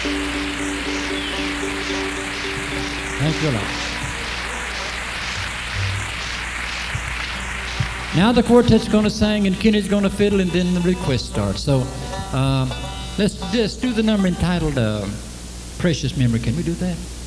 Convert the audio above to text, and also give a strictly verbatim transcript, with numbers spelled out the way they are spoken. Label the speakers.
Speaker 1: Thank you, Lord. Now the quartet's going to sing and Kenny's going to fiddle, and then the request starts. So um, let's just do the number entitled uh, Precious Memory. Can we do that?